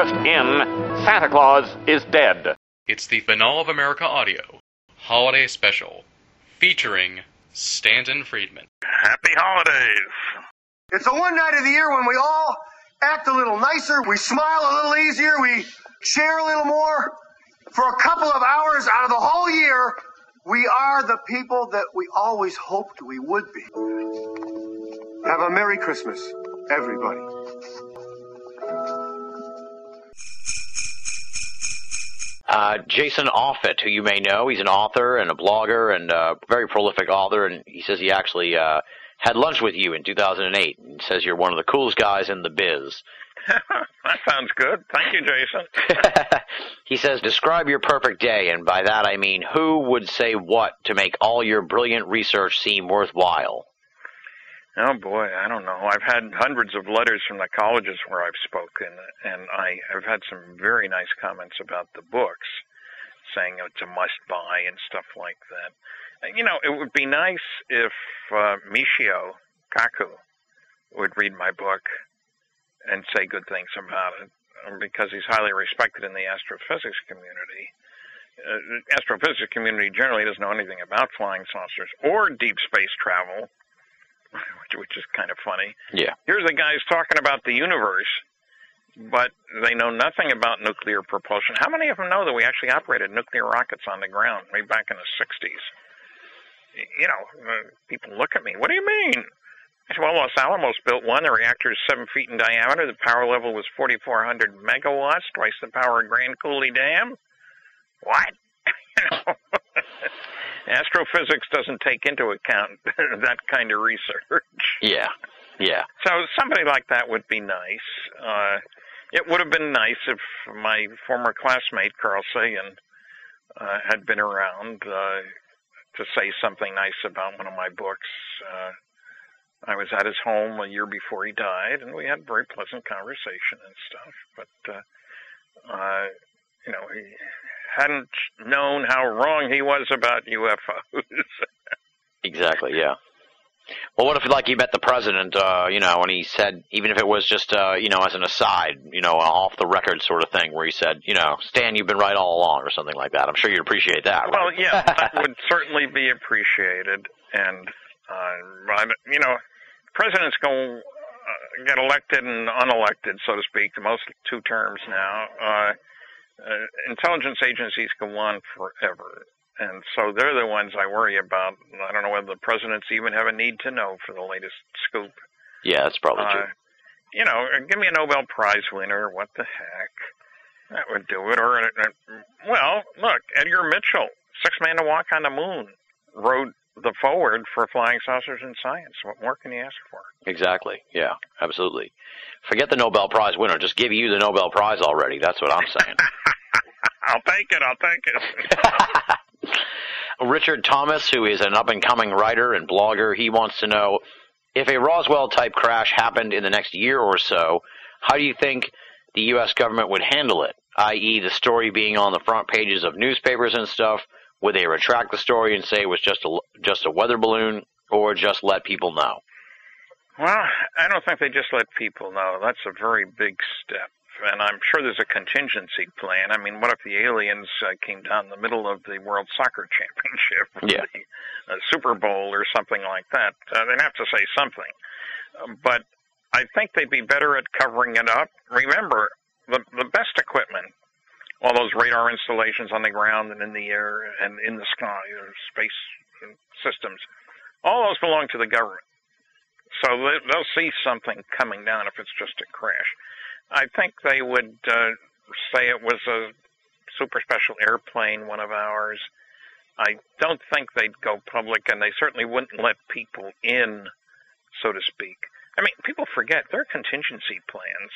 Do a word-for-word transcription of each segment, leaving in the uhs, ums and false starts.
first in, Santa Claus is Dead. It's the Banal of America Audio Holiday Special, featuring Stanton Friedman. Happy holidays. It's the one night of the year when we all act a little nicer, we smile a little easier, we share a little more. For a couple of hours out of the whole year, we are the people that we always hoped we would be. Have a Merry Christmas, everybody. Uh, Jason Offutt, who you may know, he's an author and a blogger and a very prolific author, and he says he actually uh, had lunch with you in two thousand eight, and says you're one of the coolest guys in the biz. That sounds good. Thank you, Jason. He says, describe your perfect day, and by that I mean who would say what to make all your brilliant research seem worthwhile? Oh, boy, I don't know. I've had hundreds of letters from the colleges where I've spoken, and I have had some very nice comments about the books, saying it's a must-buy and stuff like that. You know, it would be nice if uh, Michio Kaku would read my book and say good things about it, because he's highly respected in the astrophysics community. Uh, the astrophysics community generally doesn't know anything about flying saucers or deep space travel, which, which is kind of funny. Yeah. Here's the guys talking about the universe, but they know nothing about nuclear propulsion. How many of them know that we actually operated nuclear rockets on the ground way back in the sixties? You know, uh, people look at me, what do you mean? I said, well, Los Alamos built one. The reactor is seven feet in diameter. The power level was forty-four hundred megawatts, twice the power of Grand Coulee Dam. What? You know, astrophysics doesn't take into account that kind of research. Yeah, yeah. So somebody like that would be nice. Uh, it would have been nice if my former classmate, Carl Sagan, uh, had been around uh, to say something nice about one of my books. Uh, I was at his home a year before he died, and we had a very pleasant conversation and stuff. But, uh, uh, you know, he hadn't known how wrong he was about U F Os. Exactly, yeah. Well, what if, like, you met the president, uh, you know, and he said, even if it was just, uh, you know, as an aside, you know, off the record sort of thing, where he said, you know, Stan, you've been right all along, or something like that. I'm sure you'd appreciate that, right? Well, yeah, that would certainly be appreciated. And, uh, you know, presidents go uh, get elected and unelected, so to speak, the most two terms now. Uh, uh, intelligence agencies go on forever. And so they're the ones I worry about. I don't know whether the presidents even have a need to know for the latest scoop. Yeah, that's probably uh, true. You know, give me a Nobel Prize winner. What the heck? That would do it. Or, uh, well, look, Edgar Mitchell, sixth man to walk on the moon, wrote the forward for Flying Saucers in Science. What more can you ask for? Exactly. Yeah, absolutely. Forget the Nobel Prize winner. Just give you the Nobel Prize already. That's what I'm saying. I'll take it. I'll take it. Richard Thomas, who is an up-and-coming writer and blogger, he wants to know, if a Roswell-type crash happened in the next year or so, how do you think the U S government would handle it, that is the story being on the front pages of newspapers and stuff? Would they retract the story and say it was just a, just a weather balloon, or just let people know? Well, I don't think they just let people know. That's a very big step. And I'm sure there's a contingency plan. I mean, what if the aliens uh, came down in the middle of the World Soccer Championship, or yeah. the uh, Super Bowl or something like that? Uh, they'd have to say something. Uh, but I think they'd be better at covering it up. Remember, the, the best equipment, all those radar installations on the ground and in the air and in the sky, or space systems, all those belong to the government. So they, they'll see something coming down if it's just a crash. I think they would uh, say it was a super special airplane, one of ours. I don't think they'd go public, and they certainly wouldn't let people in, so to speak. I mean, people forget, there are contingency plans.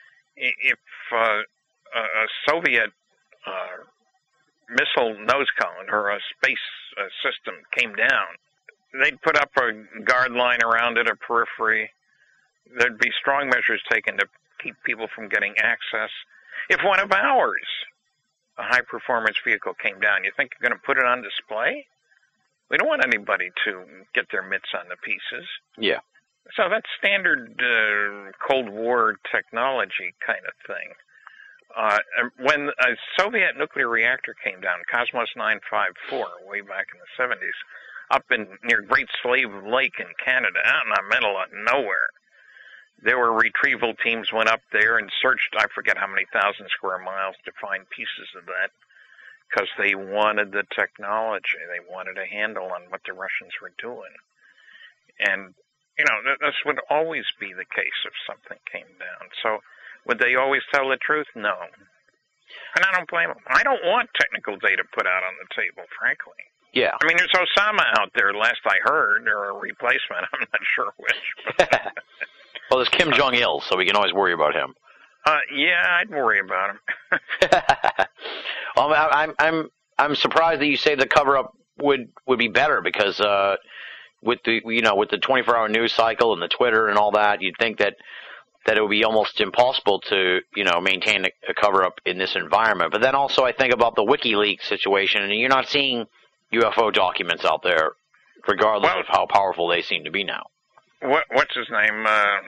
If uh, a Soviet uh, missile nose cone or a space uh, system came down, they'd put up a guard line around it, a periphery. There'd be strong measures taken to keep people from getting access. If one of ours, a high-performance vehicle, came down, you think you're going to put it on display? We don't want anybody to get their mitts on the pieces. Yeah. So that's standard uh, Cold War technology kind of thing. Uh, when a Soviet nuclear reactor came down, Cosmos nine five four, way back in the seventies, up in near Great Slave Lake in Canada, out in the middle of nowhere, there were retrieval teams went up there and searched, I forget how many thousand square miles to find pieces of that, because they wanted the technology. They wanted a handle on what the Russians were doing. And, you know, th- this would always be the case if something came down. So would they always tell the truth? No. And I don't blame them. I don't want technical data put out on the table, frankly. Yeah. I mean, there's Osama out there, last I heard, or a replacement. I'm not sure which. Well, there's Kim Jong-il, so we can always worry about him. Uh, yeah, I'd worry about him. well, I'm I'm I'm surprised that you say the cover-up would, would be better because uh, with the you know with the twenty-four hour news cycle and the Twitter and all that, you'd think that that it would be almost impossible to you know maintain a, a cover-up in this environment. But then also I think about the WikiLeaks situation, and you're not seeing U F O documents out there, regardless well, of how powerful they seem to be now. What what's his name? Uh,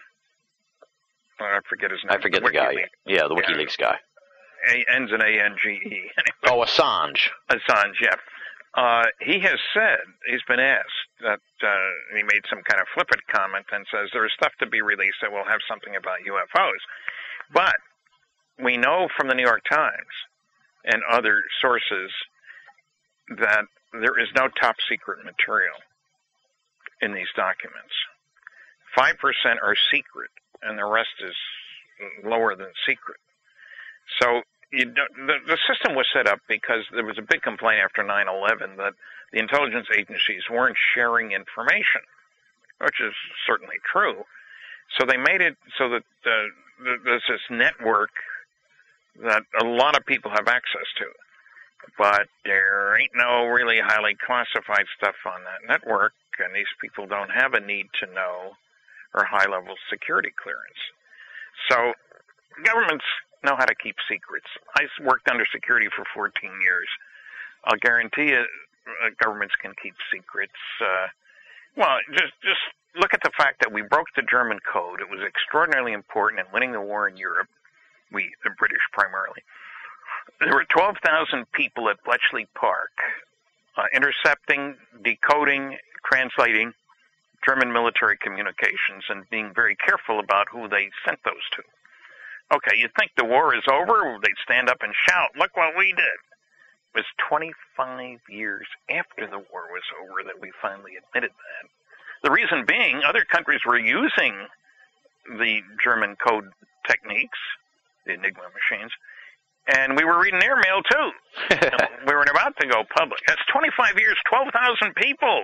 I forget his name. I forget the, the guy. Yeah, the WikiLeaks yeah. guy. A, ends in A N G E. Anyway. Oh, Assange. Assange, yeah. Uh, he has said, he's been asked, that uh, he made some kind of flippant comment and says there is stuff to be released that will have something about U F Os. But we know from the New York Times and other sources that there is no top secret material in these documents. Five percent are secret, and the rest is lower than secret. So you don't, the, the system was set up because there was a big complaint after nine eleven that the intelligence agencies weren't sharing information, which is certainly true. So they made it so that uh, there's this network that a lot of people have access to. But there ain't no really highly classified stuff on that network, and these people don't have a need to know or high-level security clearance. So governments know how to keep secrets. I worked under security for fourteen years. I'll guarantee you uh, governments can keep secrets. Uh, well, just just look at the fact that we broke the German code. It was extraordinarily important in winning the war in Europe, we, the British primarily. There were twelve thousand people at Bletchley Park uh, intercepting, decoding, translating German military communications and being very careful about who they sent those to. Okay, you'd think the war is over, they'd stand up and shout, look what we did. It was twenty-five years after the war was over that we finally admitted that. The reason being, other countries were using the German code techniques, the Enigma machines, and we were reading their mail, too. We were about to go public. That's twenty-five years, twelve thousand people.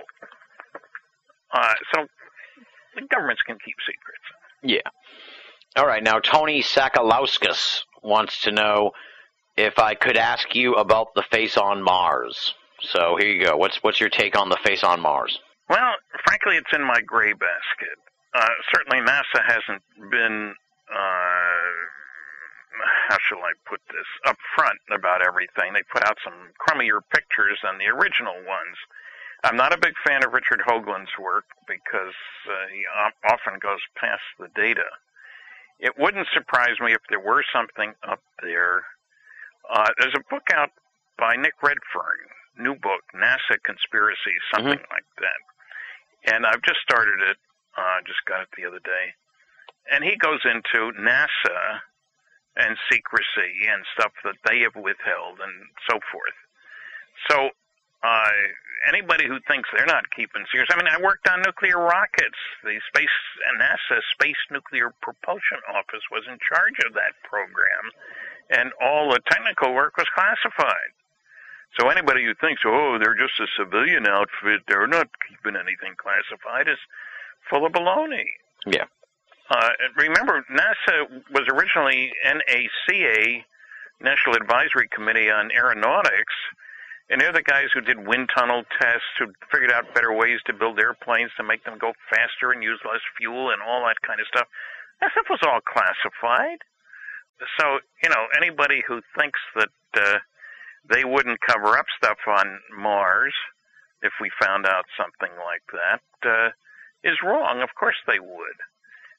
Uh, so the governments can keep secrets. Yeah. All right. Now, Tony Sakalauskas wants to know if I could ask you about the face on Mars. So here you go. What's what's your take on the face on Mars? Well, frankly, it's in my gray basket. Uh, certainly NASA hasn't been... Uh, how shall I put this, up front about everything. They put out some crummier pictures than the original ones. I'm not a big fan of Richard Hoagland's work because uh, he often goes past the data. It wouldn't surprise me if there were something up there. Uh, there's a book out by Nick Redfern, new book, NASA Conspiracy, something mm-hmm. like that. And I've just started it, uh, just got it the other day. And he goes into NASA and secrecy and stuff that they have withheld and so forth. So uh, anybody who thinks they're not keeping serious, I mean, I worked on nuclear rockets. The space NASA Space Nuclear Propulsion Office was in charge of that program, and all the technical work was classified. So anybody who thinks, oh, they're just a civilian outfit, they're not keeping anything classified, is full of baloney. Yeah. Uh, remember, NASA was originally N A C A, National Advisory Committee on Aeronautics, and they're the guys who did wind tunnel tests, who figured out better ways to build airplanes to make them go faster and use less fuel and all that kind of stuff. That stuff was all classified. So, you know, anybody who thinks that uh, they wouldn't cover up stuff on Mars if we found out something like that uh, is wrong. Of course they would.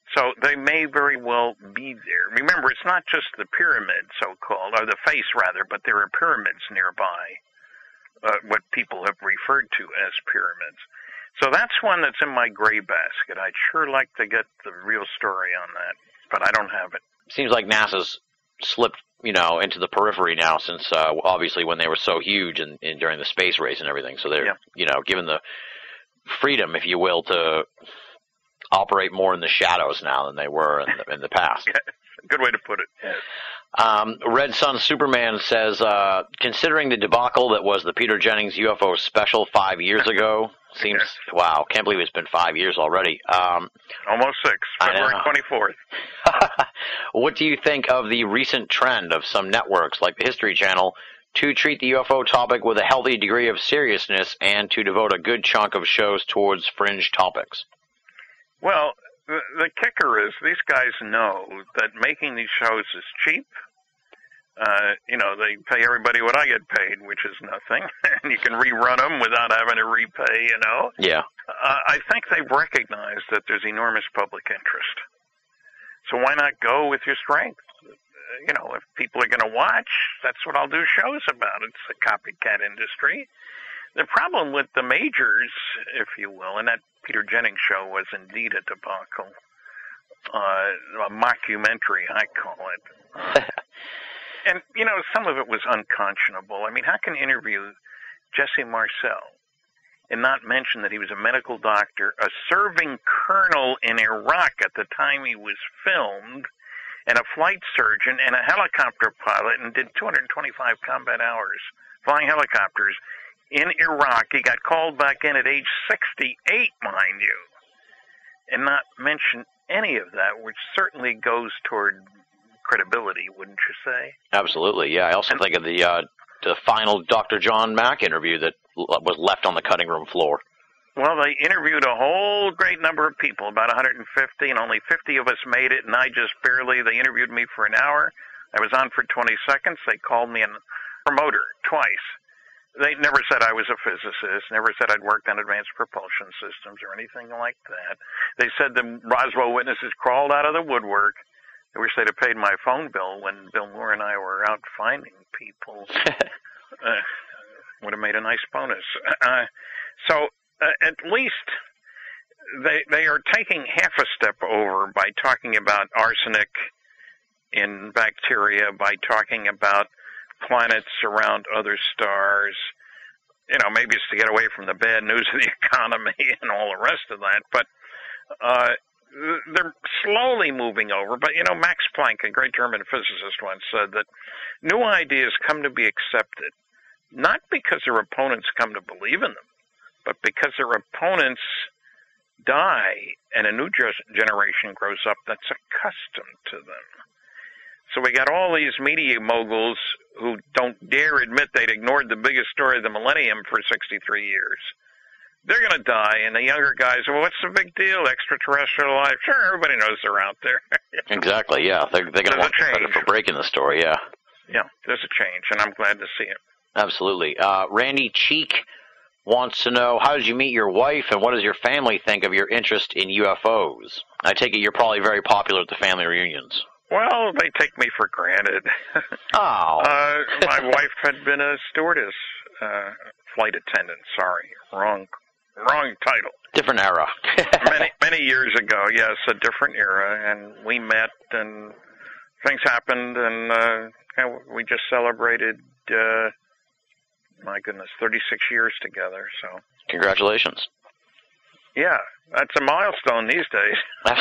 So they may very well be there. Remember, it's not just the pyramid, so-called, or the face, rather, but there are pyramids nearby, uh, what people have referred to as pyramids. So that's one that's in my gray basket. I'd sure like to get the real story on that, but I don't have it. Seems like NASA's slipped, you know, into the periphery now since, uh, obviously, when they were so huge in, in, during the space race and everything. So they're, yeah. you know, given the freedom, if you will, to operate more in the shadows now than they were in the, in the past. Yeah, good way to put it. Yes. Um, Red Sun Superman says, uh, considering the debacle that was the Peter Jennings U F O special five years ago, seems, yes. wow, can't believe it's been five years already. Um, Almost six, February twenty-fourth. What do you think of the recent trend of some networks like the History Channel to treat the U F O topic with a healthy degree of seriousness and to devote a good chunk of shows towards fringe topics? Well, the, the kicker is these guys know that making these shows is cheap. Uh, you know, they pay everybody what I get paid, which is nothing, and you can rerun them without having to repay, you know. Yeah. Uh, I think they've recognized that there's enormous public interest. So why not go with your strength? You know, if people are going to watch, that's what I'll do shows about. It's a copycat industry. The problem with the majors, if you will, and that Peter Jennings show was indeed a debacle, uh, a mockumentary, I call it. And, you know, some of it was unconscionable. I mean, how can you interview Jesse Marcel and not mention that he was a medical doctor, a serving colonel in Iraq at the time he was filmed, and a flight surgeon and a helicopter pilot, and did two hundred twenty-five combat hours flying helicopters in Iraq? He got called back in at age sixty-eight, mind you, and not mention any of that, which certainly goes toward credibility, wouldn't you say? Absolutely, yeah. I also and, think of the uh, the final Doctor John Mack interview that l- was left on the cutting room floor. Well, they interviewed a whole great number of people, about one hundred fifty, and only fifty of us made it, and I just barely. They interviewed me for an hour. I was on for twenty seconds. They called me a promoter twice. They never said I was a physicist, never said I'd worked on advanced propulsion systems or anything like that. They said the Roswell witnesses crawled out of the woodwork. I wish they'd have paid my phone bill when Bill Moore and I were out finding people. uh, would have made a nice bonus. Uh, so uh, at least they they are taking half a step over by talking about arsenic in bacteria, by talking about planets around other stars. You know, maybe it's to get away from the bad news of the economy and all the rest of that. But uh, they're slowly moving over. But, you know, Max Planck, a great German physicist, once said that new ideas come to be accepted, not because their opponents come to believe in them, but because their opponents die and a new generation grows up that's accustomed to them. So we got all these media moguls who don't dare admit they'd ignored the biggest story of the millennium for sixty-three years. They're going to die, and the younger guys, well, what's the big deal? Extraterrestrial life? Sure, everybody knows they're out there. Exactly, yeah. They're, they're going to want credit for breaking the story, yeah. Yeah, there's a change, and I'm glad to see it. Absolutely. Uh, Randy Cheek wants to know, how did you meet your wife, and what does your family think of your interest in U F Os? I take it you're probably very popular at the family reunions. Well, they take me for granted. Oh. uh, my wife had been a stewardess, uh, flight attendant, sorry, wrong Wrong title. Different era. many many years ago, yes, a different era, and we met, and things happened, and uh, you know, we just celebrated, uh, my goodness, thirty-six years together. So. Congratulations. Yeah, that's a milestone these days.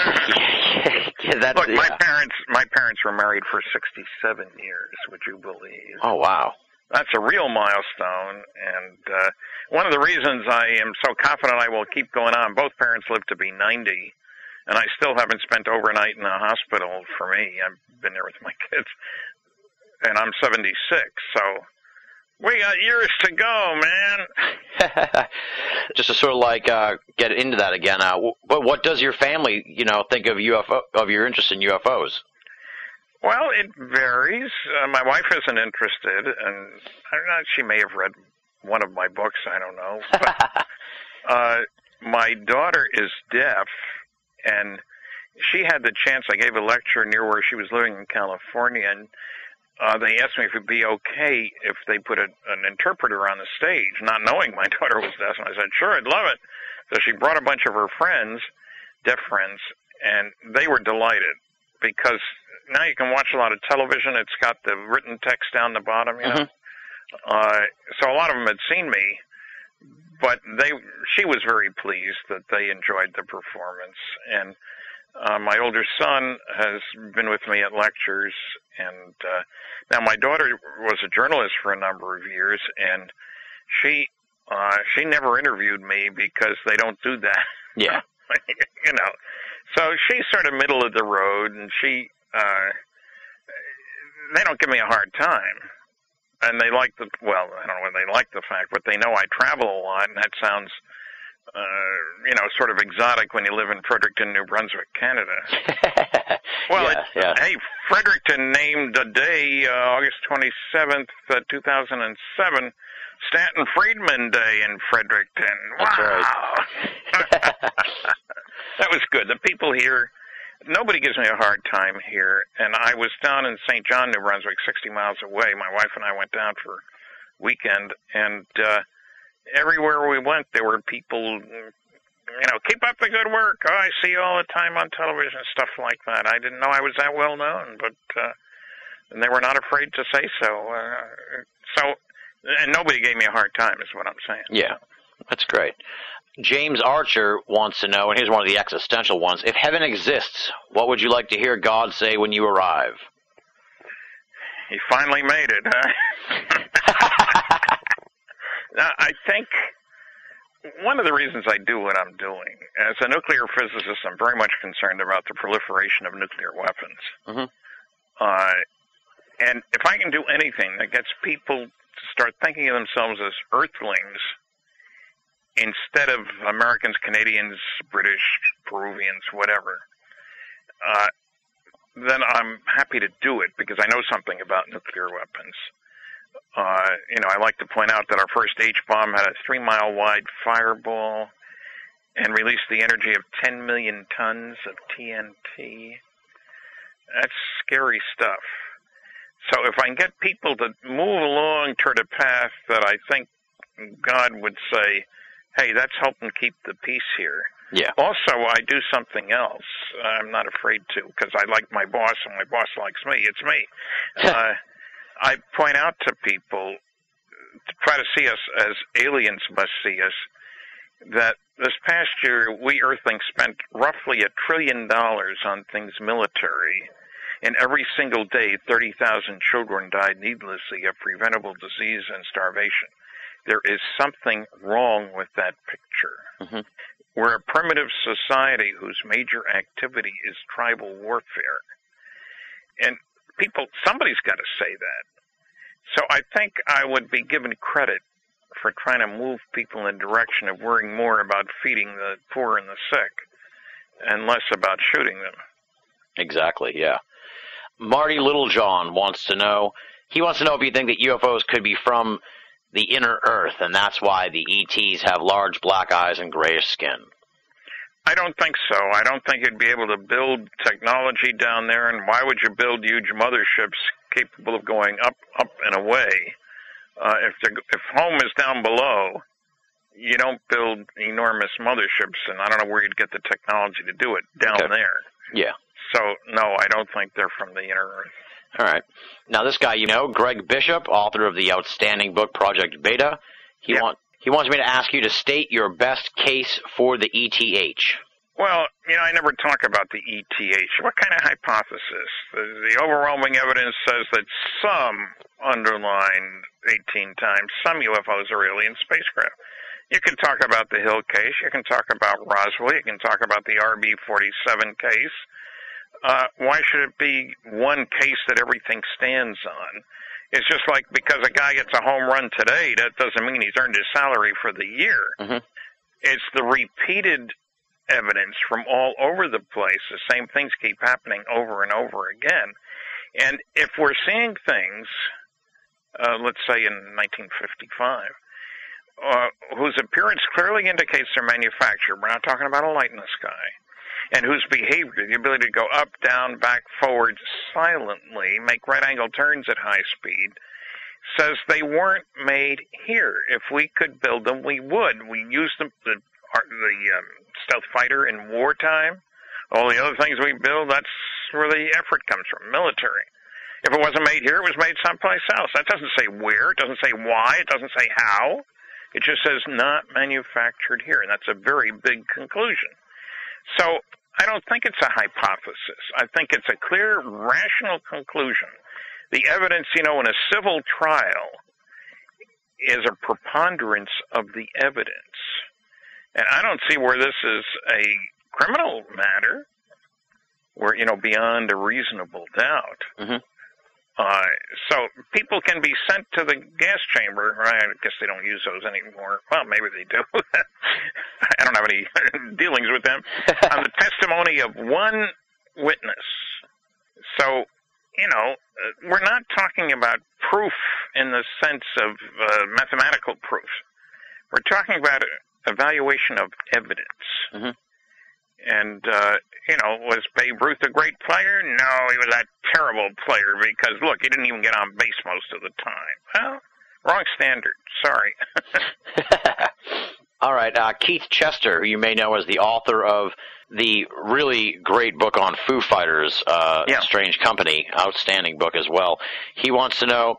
yeah, that's, Look, yeah. my parents my parents were married for sixty-seven years. Would you believe? Oh wow. That's a real milestone, and uh, one of the reasons I am so confident I will keep going on, both parents lived to be ninety, and I still haven't spent overnight in a hospital for me. I've been there with my kids, and I'm seventy-six, so we got years to go, man. Just to sort of like uh, get into that again, uh, what, what does your family, you know, think of U F O, of your interest in U F Os? Well, it varies. Uh, my wife isn't interested, and I don't know, she may have read one of my books, I don't know. But, uh, my daughter is deaf, and she had the chance. I gave a lecture near where she was living in California, and uh, they asked me if it'd be okay if they put a, an interpreter on the stage, not knowing my daughter was deaf. And I said, sure, I'd love it. So she brought a bunch of her friends, deaf friends, and they were delighted because now you can watch a lot of television. It's got the written text down the bottom, you know. Mm-hmm. Uh, so a lot of them had seen me, but they, she was very pleased that they enjoyed the performance. And uh, my older son has been with me at lectures, and uh, now my daughter was a journalist for a number of years, and she uh, she never interviewed me because they don't do that. Yeah. You know, so she's sort of middle of the road, and she, uh, they don't give me a hard time. And they like the, well, I don't know whether they like the fact, but they know I travel a lot, and that sounds, uh, you know, sort of exotic when you live in Fredericton, New Brunswick, Canada. Well, yeah, it, yeah. Hey, Fredericton named a day, uh, August twenty-seventh, uh, two thousand seven, Stanton Friedman Day in Fredericton. That's wow. right. That was good. The people here, nobody gives me a hard time here. And I was down in Saint John, New Brunswick, sixty miles away. My wife and I went down for a weekend, and uh, everywhere we went, there were people, you know, keep up the good work. Oh, I see you all the time on television, stuff like that. I didn't know I was that well known, but uh, and they were not afraid to say so. Uh, so, and nobody gave me a hard time, is what I'm saying. Yeah, that's great. James Archer wants to know, and here's one of the existential ones, if heaven exists, what would you like to hear God say when you arrive? He finally made it, huh? Now, I think one of the reasons I do what I'm doing, as a nuclear physicist, I'm very much concerned about the proliferation of nuclear weapons. Mm-hmm. Uh, and if I can do anything that gets people to start thinking of themselves as Earthlings, instead of Americans, Canadians, British, Peruvians, whatever, uh, then I'm happy to do it because I know something about nuclear weapons. Uh, you know, I like to point out that our first H-bomb had a three-mile-wide fireball and released the energy of ten million tons of T N T. That's scary stuff. So if I can get people to move along toward a path that I think God would say, hey, that's helping keep the peace here. Yeah. Also, I do something else. I'm not afraid to, because I like my boss, and my boss likes me. It's me. uh, I point out to people to try to see us as aliens must see us, that this past year, we Earthlings spent roughly a trillion dollars on things military, and every single day, thirty thousand children died needlessly of preventable disease and starvation. There is something wrong with that picture. Mm-hmm. We're a primitive society whose major activity is tribal warfare. And people, somebody's got to say that. So I think I would be given credit for trying to move people in the direction of worrying more about feeding the poor and the sick and less about shooting them. Exactly, yeah. Marty Littlejohn wants to know, he wants to know if you think that U F Os could be from the inner Earth, and that's why the E Ts have large black eyes and grayish skin. I don't think so. I don't think you'd be able to build technology down there, and why would you build huge motherships capable of going up, up and away? Uh, if if home is down below, you don't build enormous motherships, and I don't know where you'd get the technology to do it down okay. there. Yeah. So, no, I don't think they're from the inner Earth. All right. Now, this guy, you know, Greg Bishop, author of the outstanding book Project Beta, he, yeah. want, he wants me to ask you to state your best case for the E T H. Well, you know, I never talk about the E T H. What kind of hypothesis? The, the overwhelming evidence says that some underlined eighteen times, some U F Os are alien spacecraft. You can talk about the Hill case. You can talk about Roswell. You can talk about the R B forty-seven case. Uh, why should it be one case that everything stands on? It's just like because a guy gets a home run today, that doesn't mean he's earned his salary for the year. Mm-hmm. It's the repeated evidence from all over the place. The same things keep happening over and over again. And if we're seeing things, uh, let's say in nineteen fifty-five, uh, whose appearance clearly indicates their manufacture, we're not talking about a light in the sky. and whose behavior, the ability to go up, down, back, forward silently, make right-angle turns at high speed, says they weren't made here. If we could build them, we would. We used them, the, the um, stealth fighter in wartime. All the other things we build, that's where the effort comes from, military. If it wasn't made here, it was made someplace else. That doesn't say where. It doesn't say why. It doesn't say how. It just says not manufactured here, and that's a very big conclusion. So I don't think it's a hypothesis. I think it's a clear, rational conclusion. The evidence, you know, in a civil trial is a preponderance of the evidence. And I don't see where this is a criminal matter, where, you know, beyond a reasonable doubt. Mm-hmm. Uh, so people can be sent to the gas chamber. Right? I guess they don't use those anymore. Well, maybe they do. I don't have any dealings with them. On the testimony of one witness. So, you know, we're not talking about proof in the sense of uh, mathematical proof. We're talking about evaluation of evidence. Mm-hmm. And, uh, you know, was Babe Ruth a great player? No, he was a terrible player because, look, he didn't even get on base most of the time. Well, wrong standard. Sorry. All right. Uh, Keith Chester, who you may know as the author of the really great book on Foo Fighters, uh, yeah. Strange Company, outstanding book as well. He wants to know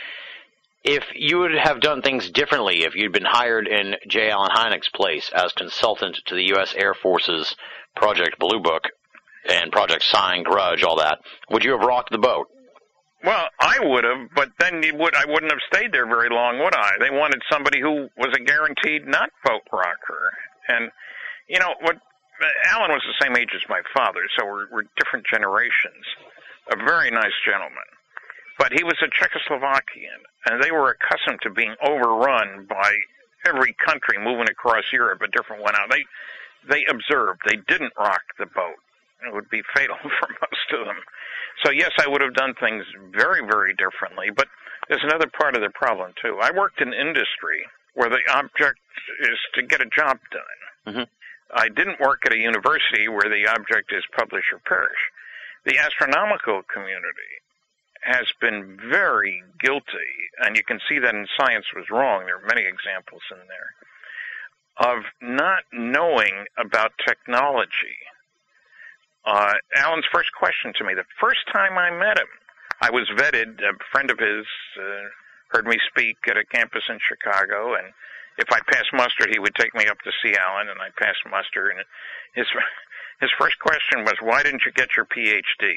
if you would have done things differently if you'd been hired in J. Allen Hynek's place as consultant to the U S Air Force's Project Blue Book and Project Sign, Grudge, all that. Would you have rocked the boat? Well, I would have, but then you would, I wouldn't have stayed there very long, would I? They wanted somebody who was a guaranteed not boat rocker. And, you know, what Alan was the same age as my father, so we're, we're different generations. A very nice gentleman. But he was a Czechoslovakian, and they were accustomed to being overrun by every country moving across Europe, a different one out. They they observed. They didn't rock the boat. It would be fatal for most of them. So, yes, I would have done things very, very differently. But there's another part of the problem, too. I worked in industry where the object is to get a job done. Mm-hmm. I didn't work at a university where the object is publish or perish. The astronomical community has been very guilty, and you can see that in Science Was Wrong. There are many examples in there, of not knowing about technology. Uh, Alan's first question to me, the first time I met him, I was vetted. A friend of his uh, heard me speak at a campus in Chicago, and if I passed muster, he would take me up to see Alan, and I passed muster. And his his first question was, "Why didn't you get your P H D?"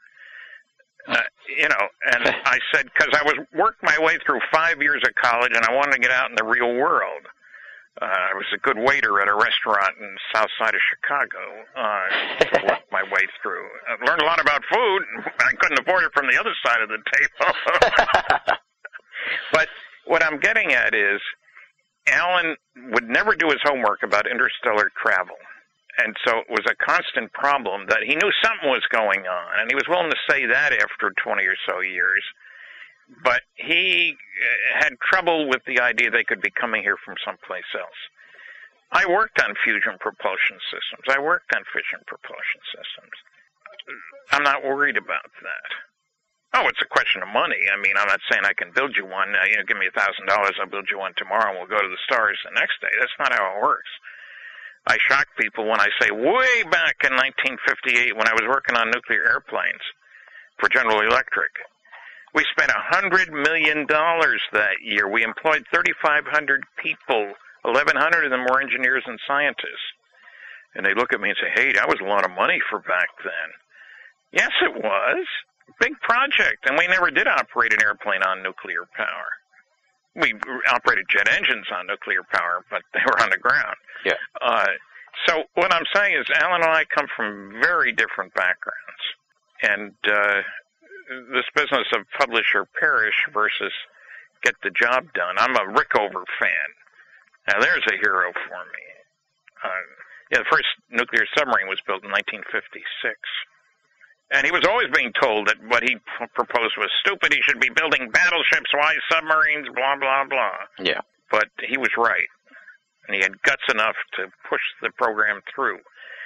Uh, you know, and I said, because I was worked my way through five years of college, and I wanted to get out in the real world. Uh, I was a good waiter at a restaurant in the south side of Chicago uh, to work my way through. I learned a lot about food. I couldn't afford it from the other side of the table. But what I'm getting at is, Alan would never do his homework about interstellar travel. And so it was a constant problem that he knew something was going on, and he was willing to say that after twenty or so years. But he had trouble with the idea they could be coming here from someplace else. I worked on fusion propulsion systems. I worked on fission propulsion systems. I'm not worried about that. Oh, it's a question of money. I mean, I'm not saying I can build you one. Uh, you know, give me a thousand dollars, I'll build you one tomorrow, and we'll go to the stars the next day. That's not how it works. I shock people when I say way back in nineteen fifty-eight when I was working on nuclear airplanes for General Electric, we spent one hundred million dollars that year. We employed thirty-five hundred people. eleven hundred of them were engineers and scientists. And they look at me and say, hey, that was a lot of money for back then. Yes, it was. Big project. And we never did operate an airplane on nuclear power. We operated jet engines on nuclear power, but they were on the ground. Yeah. Uh, so what I'm saying is Alan and I come from very different backgrounds. And uh, this business of publish or perish versus get the job done. I'm a Rickover fan. Now, there's a hero for me. Uh, yeah, the first nuclear submarine was built in nineteen fifty-six. And he was always being told that what he p- proposed was stupid. He should be building battleships, why submarines, blah, blah, blah. Yeah. But he was right. And he had guts enough to push the program through.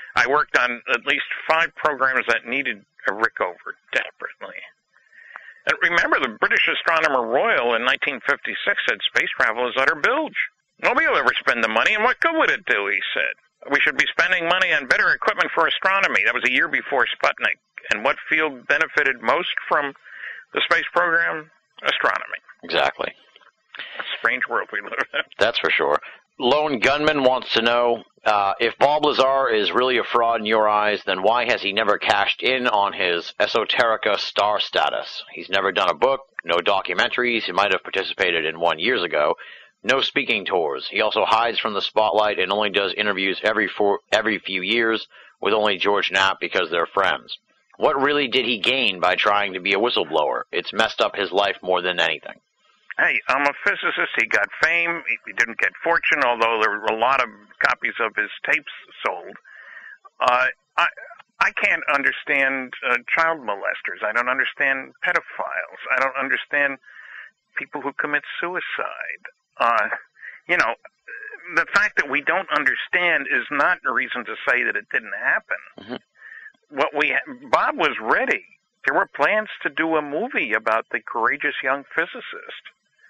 I worked on at least five programs that needed a Rickover desperately. And remember, the British Astronomer Royal in nineteen fifty-six said space travel is utter bilge. Nobody will ever spend the money, and what good would it do, he said. We should be spending money on better equipment for astronomy. That was a year before Sputnik. And what field benefited most from the space program? Astronomy. Exactly. A strange world we live in. That's for sure. Lone Gunman wants to know, uh, if Bob Lazar is really a fraud in your eyes, then why has he never cashed in on his esoterica star status? He's never done a book, no documentaries he might have participated in one years ago, no speaking tours. He also hides from the spotlight and only does interviews every four, every few years with only George Knapp because they're friends. What really did he gain by trying to be a whistleblower? It's messed up his life more than anything. Hey, I'm a physicist. He got fame. He didn't get fortune, although there were a lot of copies of his tapes sold. Uh, I I can't understand uh, child molesters. I don't understand pedophiles. I don't understand people who commit suicide. Uh, you know, the fact that we don't understand is not a reason to say that it didn't happen. Mm-hmm. What we Bob was ready. There were plans to do a movie about the courageous young physicist.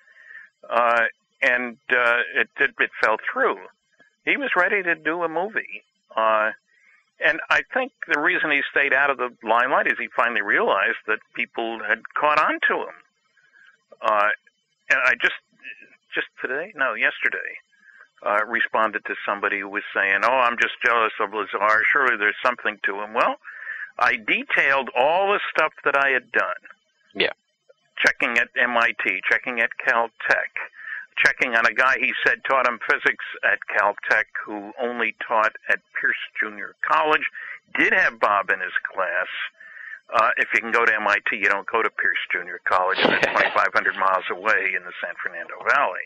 Uh, and uh, it did, it fell through. He was ready to do a movie. Uh, and I think the reason he stayed out of the limelight is he finally realized that people had caught on to him. Uh, and I just, just today, no, yesterday, uh, responded to somebody who was saying, oh, I'm just jealous of Lazar. Surely there's something to him. Well, I detailed all the stuff that I had done. Yeah. Checking at M I T, checking at Caltech, checking on a guy he said taught him physics at Caltech who only taught at Pierce Junior College, did have Bob in his class. Uh, if you can go to M I T, you don't go to Pierce Junior College. It's twenty-five hundred miles away in the San Fernando Valley.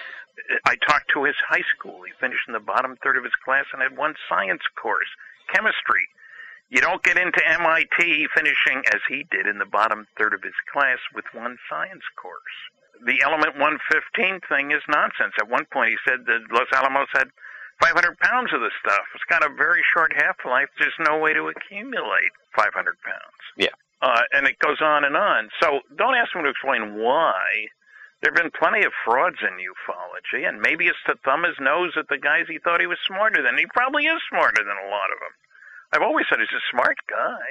I talked to his high school. He finished in the bottom third of his class and had one science course, chemistry. You don't get into M I T finishing, as he did, in the bottom third of his class with one science course. The element one fifteen thing is nonsense. At one point he said that Los Alamos had five hundred pounds of the stuff. It's got a very short half-life. There's no way to accumulate five hundred pounds. Yeah. Uh, and it goes on and on. So don't ask him to explain why. There have been plenty of frauds in ufology, and maybe it's to thumb his nose at the guys he thought he was smarter than. He probably is smarter than a lot of them. I've always said he's a smart guy,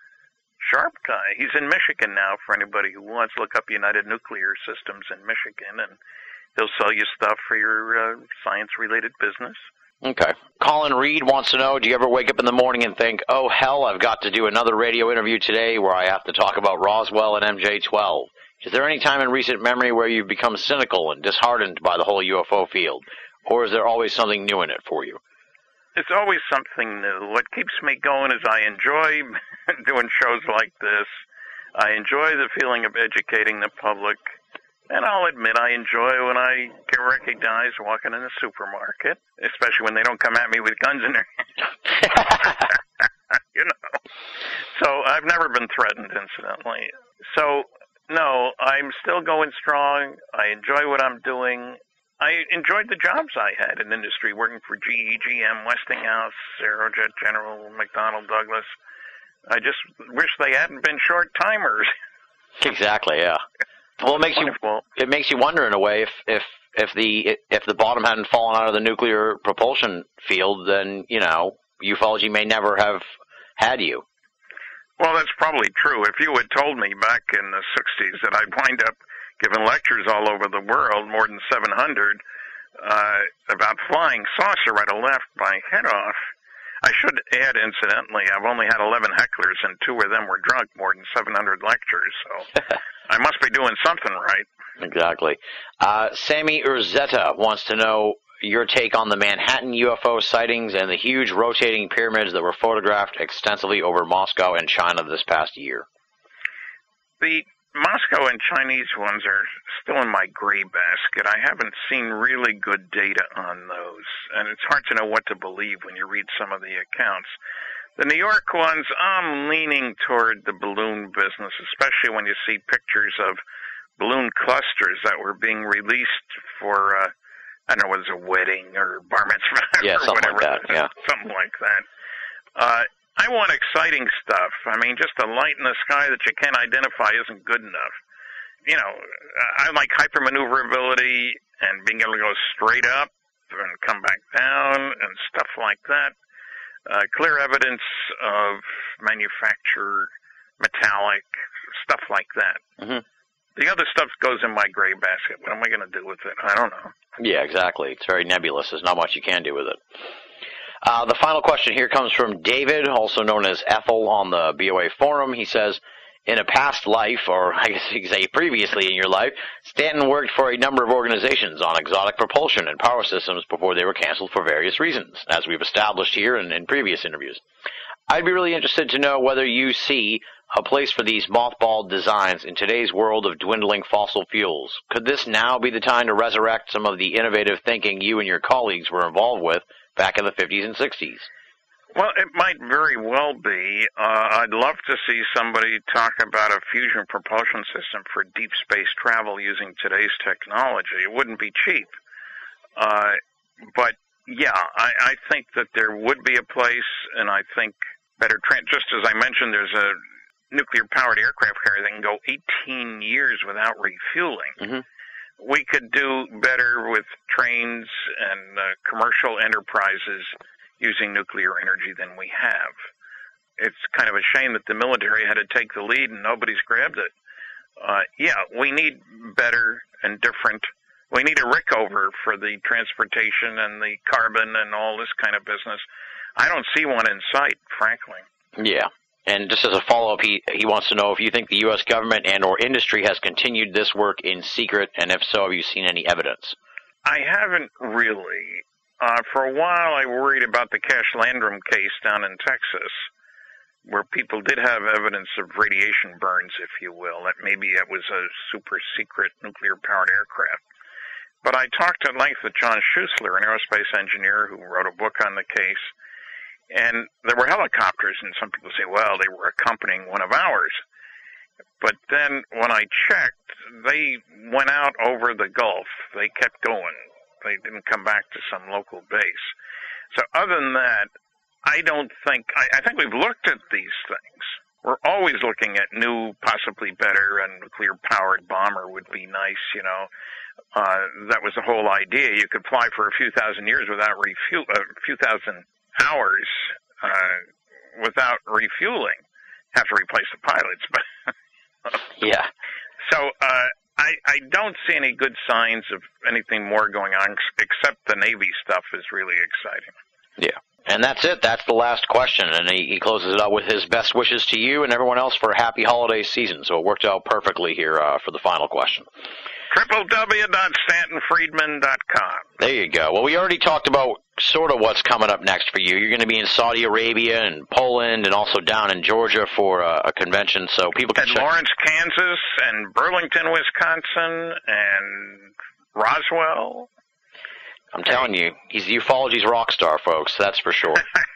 sharp guy. He's in Michigan now for anybody who wants. Look up United Nuclear Systems in Michigan, and he'll sell you stuff for your uh, science-related business. Okay. Colin Reed wants to know, do you ever wake up in the morning and think, oh, hell, I've got to do another radio interview today where I have to talk about Roswell and M J twelve? Is there any time in recent memory where you've become cynical and disheartened by the whole U F O field? Or is there always something new in it for you? It's always something new. What keeps me going is I enjoy doing shows like this. I enjoy the feeling of educating the public. And I'll admit I enjoy when I get recognized walking in the supermarket, especially when they don't come at me with guns in their hands. You know. So I've never been threatened, incidentally. So, no, I'm still going strong. I enjoy what I'm doing. I enjoyed the jobs I had in industry, working for G E, G M, Westinghouse, Aerojet, General, McDonnell Douglas. I just wish they hadn't been short-timers. Exactly, yeah. Well, it makes you it makes you wonder in a way if if if the if the bottom hadn't fallen out of the nuclear propulsion field, then you know ufology may never have had you. Well, that's probably true. If you had told me back in the sixties that I'd wind up giving lectures all over the world, more than seven hundred, uh, about flying saucer, I'd have laughed my head off. I should add, incidentally, I've only had eleven hecklers, and two of them were drunk, more than seven hundred lectures, so I must be doing something right. Exactly. Uh, Sammy Urzetta wants to know your take on the Manhattan U F O sightings and the huge rotating pyramids that were photographed extensively over Moscow and China this past year. The Moscow and Chinese ones are still in my gray basket. I haven't seen really good data on those, and it's hard to know what to believe when you read some of the accounts. The New York ones, I'm leaning toward the balloon business, especially when you see pictures of balloon clusters that were being released for, uh, I don't know, it was a wedding or bar mitzvah yeah, or something whatever. like that, yeah. Something like that. Uh, I want exciting stuff. I mean, just a light in the sky that you can't identify isn't good enough. You know, I like hypermaneuverability and being able to go straight up and come back down and stuff like that. Uh, clear evidence of manufacture, metallic, stuff like that. Mm-hmm. The other stuff goes in my gray basket. What am I going to do with it? I don't know. Yeah, exactly. It's very nebulous. There's not much you can do with it. Uh, the final question here comes from David, also known as Ethel on the B O A forum. He says, in a past life, or I guess you could say previously in your life, Stanton worked for a number of organizations on exotic propulsion and power systems before they were canceled for various reasons, as we've established here in, in previous interviews. I'd be really interested to know whether you see a place for these mothballed designs in today's world of dwindling fossil fuels. Could this now be the time to resurrect some of the innovative thinking you and your colleagues were involved with back in the fifties and sixties? Well, it might very well be. Uh, I'd love to see somebody talk about a fusion propulsion system for deep space travel using today's technology. It wouldn't be cheap. Uh, but, yeah, I, I think that there would be a place, and I think better, tra- just as I mentioned, there's a nuclear-powered aircraft carrier that can go eighteen years without refueling. Mm-hmm. We could do better with trains and uh, commercial enterprises using nuclear energy than we have. It's kind of a shame that the military had to take the lead and nobody's grabbed it. Uh, yeah, we need better and different. We need a Rickover for the transportation and the carbon and all this kind of business. I don't see one in sight, frankly. Yeah. And just as a follow-up, he, he wants to know if you think the U S government and or industry has continued this work in secret, and if so, have you seen any evidence? I haven't really. Uh, for a while, I worried about the Cash Landrum case down in Texas, where people did have evidence of radiation burns, if you will, that maybe it was a super-secret nuclear-powered aircraft. But I talked at length with John Schuessler, an aerospace engineer who wrote a book on the case, and there were helicopters, and some people say, well, they were accompanying one of ours. But then when I checked, they went out over the Gulf. They kept going. They didn't come back to some local base. So other than that, I don't think, I, I think we've looked at these things. We're always looking at new, possibly better, and nuclear-powered bomber would be nice, you know. Uh, that was the whole idea. You could fly for a few thousand years without refuel, a few thousand hours uh, without refueling. Have to replace the pilots, but yeah. So uh, I, I don't see any good signs of anything more going on, except the Navy stuff is really exciting. Yeah. And that's it. That's the last question. And he, he closes it out with his best wishes to you and everyone else for a happy holiday season. So it worked out perfectly here uh, for the final question. w w w dot stanton friedman dot com. There you go. Well, we already talked about sort of what's coming up next for you. You're going to be in Saudi Arabia and Poland and also down in Georgia for a, a convention, so people can and check. Lawrence, Kansas, and Burlington, Wisconsin, and Roswell. I'm telling you, he's the ufology's rock star, folks. That's for sure.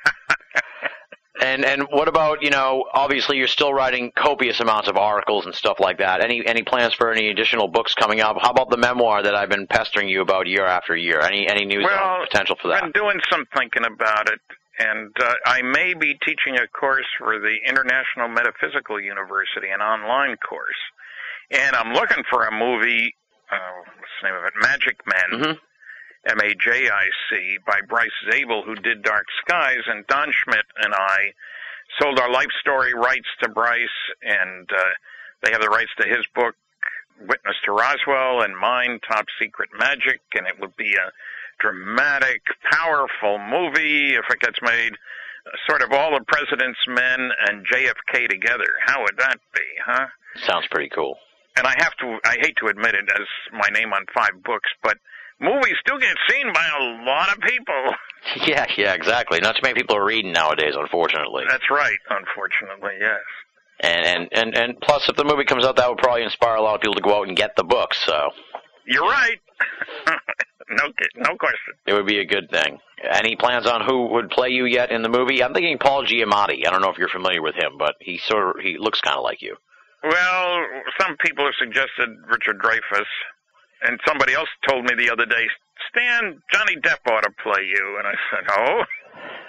And and what about, you know, obviously you're still writing copious amounts of articles and stuff like that. Any any plans for any additional books coming up? How about the memoir that I've been pestering you about year after year? Any any news well, on potential for that? I've been doing some thinking about it, and uh, I may be teaching a course for the International Metaphysical University, an online course. And I'm looking for a movie, uh, what's the name of it, Magic Men. Mm-hmm. M A J I C, by Bryce Zabel, who did Dark Skies, and Don Schmidt and I sold our life story rights to Bryce, and uh, they have the rights to his book, Witness to Roswell, and mine, Top Secret Magic, and it would be a dramatic, powerful movie if it gets made, uh, sort of all the President's Men and J F K together. How would that be, huh? Sounds pretty cool. And I have to, I hate to admit it as my name on five books, but movies still get seen by a lot of people. Yeah, yeah, exactly. Not too many people are reading nowadays, unfortunately. That's right, unfortunately, yes. And, and and and plus, if the movie comes out, that would probably inspire a lot of people to go out and get the books. So you're right. no, no question. It would be a good thing. Any plans on who would play you yet in the movie? I'm thinking Paul Giamatti. I don't know if you're familiar with him, but he sort of he looks kind of like you. Well, some people have suggested Richard Dreyfuss. And somebody else told me the other day, Stan, Johnny Depp ought to play you. And I said, oh?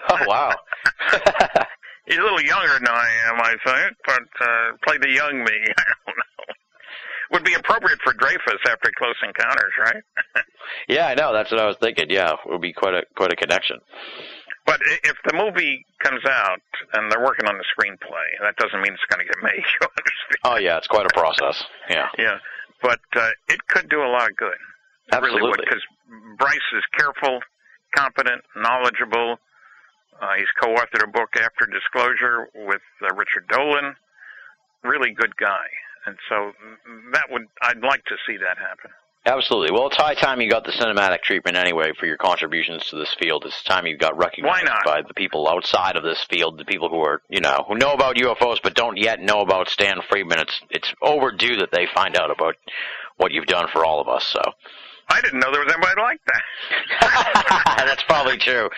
Oh, wow. He's a little younger than I am, I think, but uh, play the young me. I don't know. Would be appropriate for Dreyfus after Close Encounters, right? Yeah, I know. That's what I was thinking. Yeah, it would be quite a quite a connection. But if the movie comes out and they're working on the screenplay, that doesn't mean it's going to get made. You understand? Oh, yeah, it's quite a process. Yeah. Yeah, but uh, it could do a lot of good. Absolutely. Really, because Bryce is careful, competent, knowledgeable. Uh, he's co-authored a book after Disclosure with uh, Richard Dolan. Really good guy, and so that would I'd like to see that happen. Absolutely. Well, it's high time you got the cinematic treatment anyway for your contributions to this field. It's time you got recognized by the people outside of this field, the people who are, you know, who know about U F Os but don't yet know about Stan Friedman. It's it's overdue that they find out about what you've done for all of us. So I didn't know there was anybody like that. That's probably true.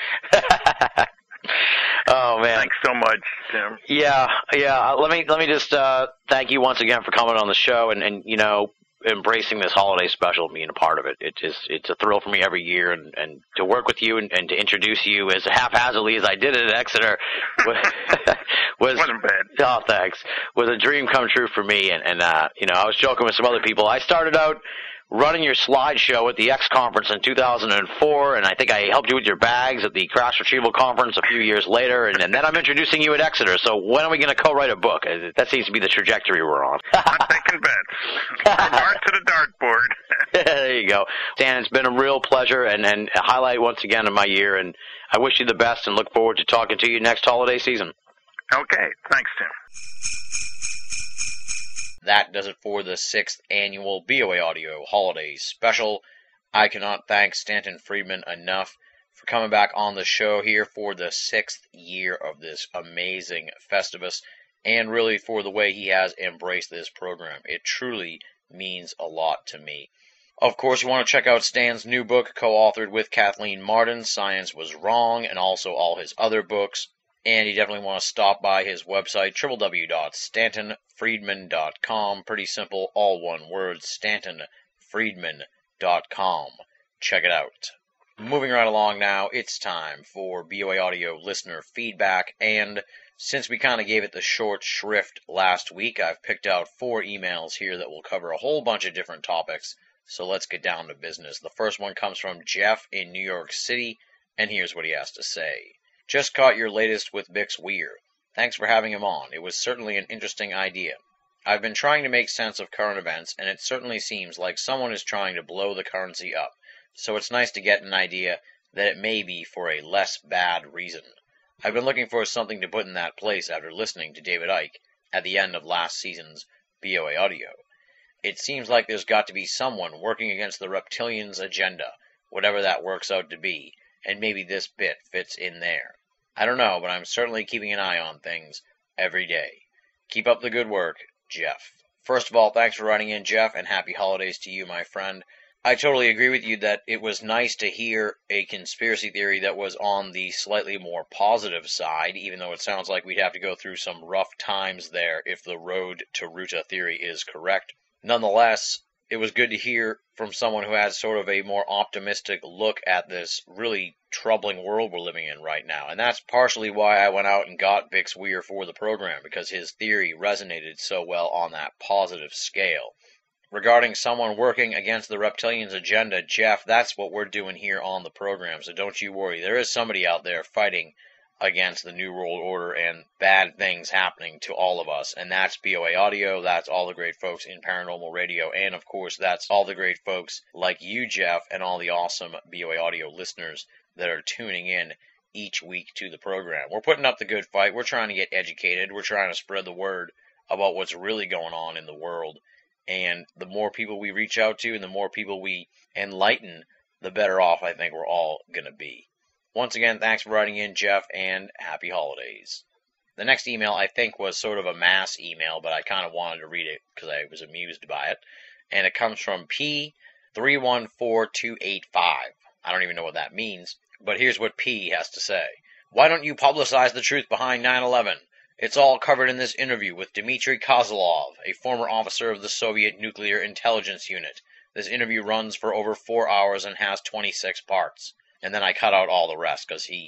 Oh man! Thanks so much, Tim. Yeah, yeah. Let me let me just uh, thank you once again for coming on the show and, and you know. embracing this holiday special and being a part of it. It is, it's a thrill for me every year, and, and to work with you and, and to introduce you as haphazardly as I did at Exeter was, was wasn't bad. Oh, thanks. Was a dream come true for me. And, and uh, you know, I was joking with some other people. I started out running your slideshow at the X Conference in two thousand four, and I think I helped you with your bags at the Crash Retrieval Conference a few years later, and, and then I'm introducing you at Exeter. So when are we going to co-write a book? That seems to be the trajectory we're on. I'm taking bets. From dart to the dartboard. There you go. Dan, it's been a real pleasure and, and a highlight once again of my year, and I wish you the best and look forward to talking to you next holiday season. Okay. Thanks, Tim. That does it for the sixth annual B O A Audio Holiday Special. I cannot thank Stanton Friedman enough for coming back on the show here for the sixth year of this amazing Festivus, and really for the way he has embraced this program. It truly means a lot to me. Of course, you want to check out Stan's new book, co-authored with Kathleen Martin, Science Was Wrong, and also all his other books. And you definitely want to stop by his website, w w w dot stanton friedman dot com. Pretty simple, all one word, stanton friedman dot com. Check it out. Moving right along now, it's time for B O A Audio listener feedback. And since we kind of gave it the short shrift last week, I've picked out four emails here that will cover a whole bunch of different topics. So let's get down to business. The first one comes from Jeff in New York City, and here's what he has to say. Just caught your latest with Bix Weir. Thanks for having him on. It was certainly an interesting idea. I've been trying to make sense of current events, and it certainly seems like someone is trying to blow the currency up. So it's nice to get an idea that it may be for a less bad reason. I've been looking for something to put in that place after listening to David Icke at the end of last season's B O A Audio. It seems like there's got to be someone working against the reptilians' agenda, whatever that works out to be, and maybe this bit fits in there. I don't know, but I'm certainly keeping an eye on things every day. Keep up the good work, Jeff. First of all, thanks for writing in, Jeff, and happy holidays to you, my friend. I totally agree with you that it was nice to hear a conspiracy theory that was on the slightly more positive side, even though it sounds like we'd have to go through some rough times there if the road to Ruta theory is correct. Nonetheless, it was good to hear from someone who has sort of a more optimistic look at this really troubling world we're living in right now. And that's partially why I went out and got Bix Weir for the program, because his theory resonated so well on that positive scale. Regarding someone working against the reptilians' agenda, Jeff, that's what we're doing here on the program, so don't you worry. There is somebody out there fighting against the New World Order and bad things happening to all of us, and that's B O A Audio, that's all the great folks in Paranormal Radio, and of course that's all the great folks like you, Jeff, and all the awesome B O A Audio listeners that are tuning in each week to the program. We're putting up the good fight, we're trying to get educated, we're trying to spread the word about what's really going on in the world, and the more people we reach out to and the more people we enlighten, the better off I think we're all going to be. Once again, thanks for writing in, Jeff, and happy holidays. The next email, I think, was sort of a mass email, but I kind of wanted to read it because I was amused by it. And it comes from P three one four two eight five. I don't even know what that means, but here's what P has to say. Why don't you publicize the truth behind nine eleven? It's all covered in this interview with Dmitry Kozlov, a former officer of the Soviet Nuclear Intelligence Unit. This interview runs for over four hours and has twenty-six parts. And then I cut out all the rest because he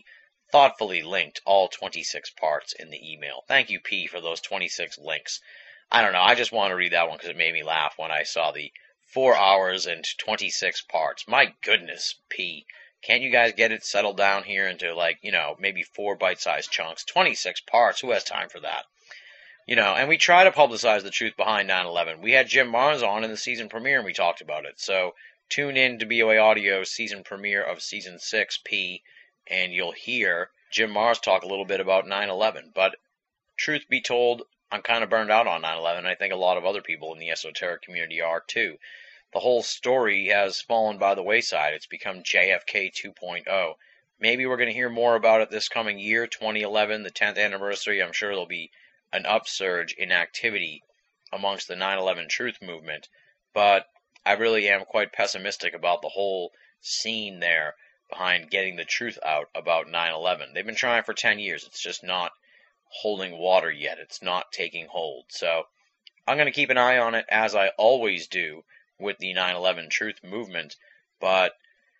thoughtfully linked all twenty-six parts in the email. Thank you, P, for those twenty-six links. I don't know, I just want to read that one because it made me laugh when I saw the four hours and twenty-six parts. My goodness, P. Can't you guys get it settled down here into, like, you know, maybe four bite-sized chunks? twenty-six parts, who has time for that? You know, and we try to publicize the truth behind nine eleven. We had Jim Marrs on in the season premiere and we talked about it. So tune in to B O A Audio's season premiere of season six, P, and you'll hear Jim Marrs talk a little bit about nine eleven. But truth be told, I'm kind of burned out on nine eleven. I think a lot of other people in the esoteric community are too. The whole story has fallen by the wayside. It's become J F K two point oh. Maybe we're going to hear more about it this coming year, twenty eleven, the tenth anniversary. I'm sure there'll be an upsurge in activity amongst the nine eleven truth movement. But I really am quite pessimistic about the whole scene there behind getting the truth out about nine eleven. They've been trying for ten years. It's just not holding water yet. It's not taking hold. So I'm going to keep an eye on it, as I always do with the nine eleven truth movement. But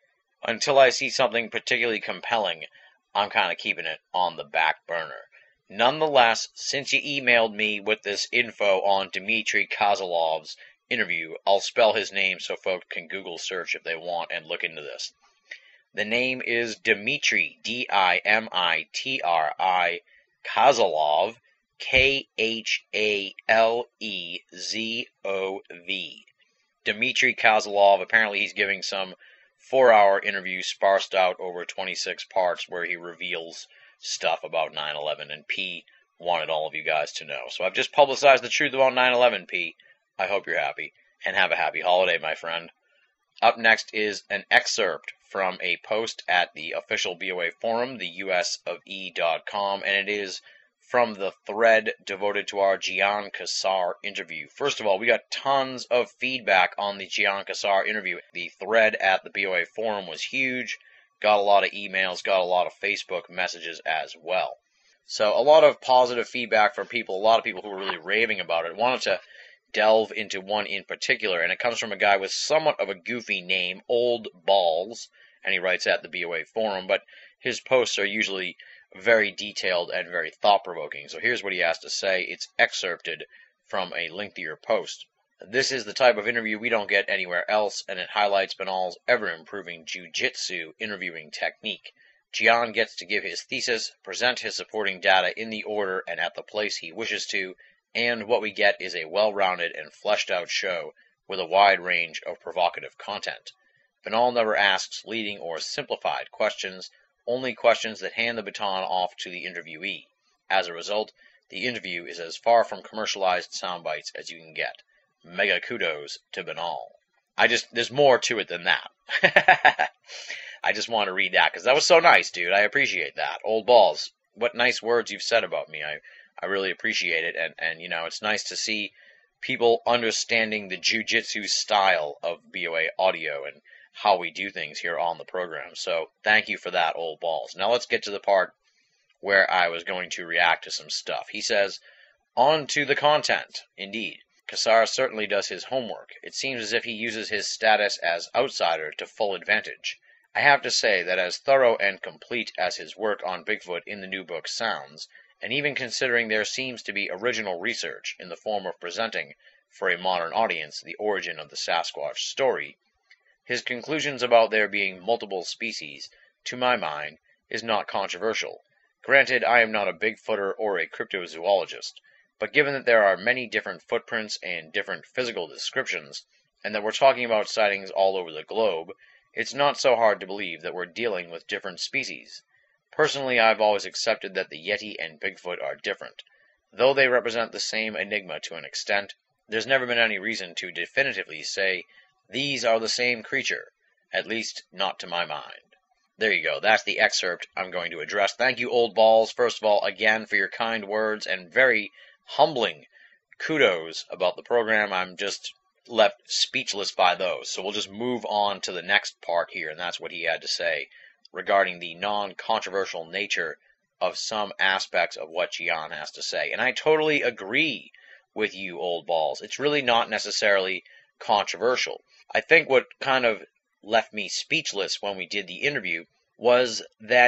until I see something particularly compelling, I'm kind of keeping it on the back burner. Nonetheless, since you emailed me with this info on Dmitry Kozlov's interview, I'll spell his name so folks can Google search if they want and look into this. The name is Dmitry, D I M I T R I, Kozlov, K H A L E Z O V. Dmitry Kozlov, apparently he's giving some four-hour interview sparsed out over twenty-six parts where he reveals stuff about nine eleven, and P wanted all of you guys to know. So I've just publicized the truth about nine eleven, P. I hope you're happy, and have a happy holiday, my friend. Up next is an excerpt from a post at the official B O A forum, the U S of E dot com, and it is from the thread devoted to our Gian Cassar interview. First of all, we got tons of feedback on the Gian Cassar interview. The thread at the B O A forum was huge, got a lot of emails, got a lot of Facebook messages as well. So a lot of positive feedback from people, a lot of people who were really raving about it. Wanted to delve into one in particular, and it comes from a guy with somewhat of a goofy name, Old Balls, and he writes at the B O A forum, but his posts are usually very detailed and very thought-provoking. So here's what he has to say. It's excerpted from a lengthier post. This is the type of interview we don't get anywhere else, and it highlights Banal's ever-improving jiu-jitsu interviewing technique. Gian gets to give his thesis, present his supporting data in the order and at the place he wishes to, and what we get is a well-rounded and fleshed-out show with a wide range of provocative content. Banal never asks leading or simplified questions, only questions that hand the baton off to the interviewee. As a result, the interview is as far from commercialized sound bites as you can get. Mega kudos to Banal. I just, there's more to it than that. I just want to read that because that was so nice, dude. I appreciate that. Old Balls, what nice words you've said about me. I, I really appreciate it. And, and, you know, it's nice to see people understanding the jiu-jitsu style of B O A audio and how we do things here on the program. So thank you for that, Old Balls. Now let's get to the part where I was going to react to some stuff. He says, on to the content. Indeed, Cassar certainly does his homework. It seems as if he uses his status as outsider to full advantage. I have to say that as thorough and complete as his work on Bigfoot in the new book sounds, and even considering there seems to be original research in the form of presenting, for a modern audience, the origin of the Sasquatch story, his conclusions about there being multiple species, to my mind, is not controversial. Granted, I am not a Bigfooter or a cryptozoologist, but given that there are many different footprints and different physical descriptions, and that we're talking about sightings all over the globe, it's not so hard to believe that we're dealing with different species. Personally, I've always accepted that the Yeti and Bigfoot are different. Though they represent the same enigma to an extent, there's never been any reason to definitively say these are the same creature, at least not to my mind. There you go. That's the excerpt I'm going to address. Thank you, Old Balls, first of all, again, for your kind words and very humbling kudos about the program. I'm just left speechless by those. So we'll just move on to the next part here, and that's what he had to say regarding the non-controversial nature of some aspects of what Gian has to say. And I totally agree with you, Old Balls. It's really not necessarily controversial. I think what kind of left me speechless when we did the interview was that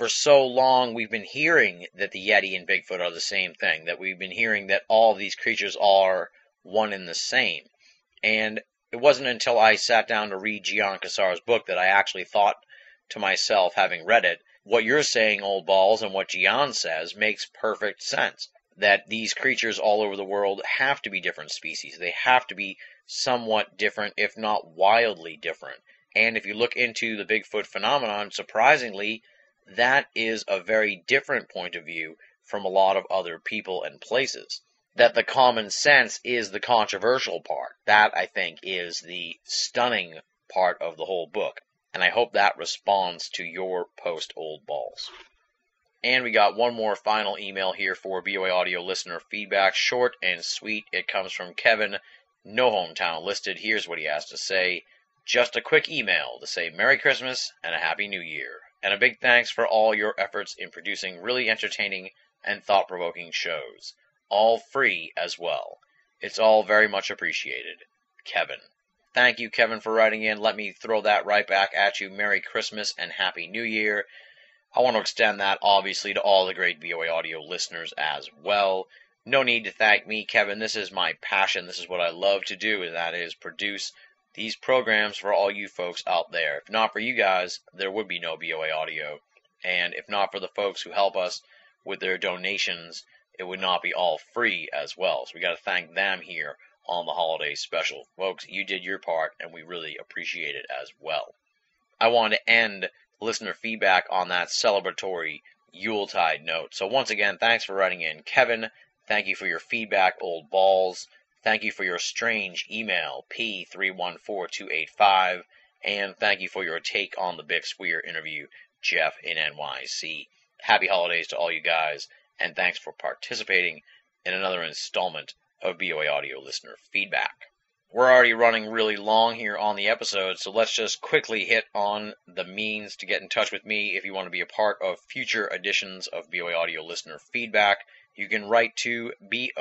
for so long we've been hearing that the Yeti and Bigfoot are the same thing, that we've been hearing that all of these creatures are one and the same. And it wasn't until I sat down to read Gian Cassar's book that I actually thought to myself, having read it, what you're saying, Old Balls, and what Gian says makes perfect sense. That these creatures all over the world have to be different species. They have to be somewhat different, if not wildly different. And if you look into the Bigfoot phenomenon, surprisingly, that is a very different point of view from a lot of other people and places. That the common sense is the controversial part. That, I think, is the stunning part of the whole book. And I hope that responds to your post, Old Balls. And we got one more final email here for B O A Audio listener feedback. Short and sweet. It comes from Kevin, no hometown listed. Here's what he has to say. Just a quick email to say Merry Christmas and a Happy New Year. And a big thanks for all your efforts in producing really entertaining and thought-provoking shows. All free as well. It's all very much appreciated. Kevin. Thank you, Kevin, for writing in. Let me throw that right back at you. Merry Christmas and Happy New Year. I want to extend that, obviously, to all the great B O A Audio listeners as well. No need to thank me, Kevin. This is my passion. This is what I love to do, and that is produce these programs for all you folks out there. If not for you guys, there would be no B O A Audio. And if not for the folks who help us with their donations, it would not be all free as well. So we got to thank them here on the holiday special. Folks, you did your part, and we really appreciate it as well. I want to end listener feedback on that celebratory Yuletide note. So once again, thanks for writing in, Kevin. Thank you for your feedback, Old Balls. Thank you for your strange email, P three one four two eight five. And thank you for your take on the Bick Squeer interview, Jeff in N Y C. Happy holidays to all you guys, and thanks for participating in another installment of B O A Audio listener feedback. We're already running really long here on the episode, so let's just quickly hit on the means to get in touch with me if you want to be a part of future editions of B O A Audio listener feedback. You can write to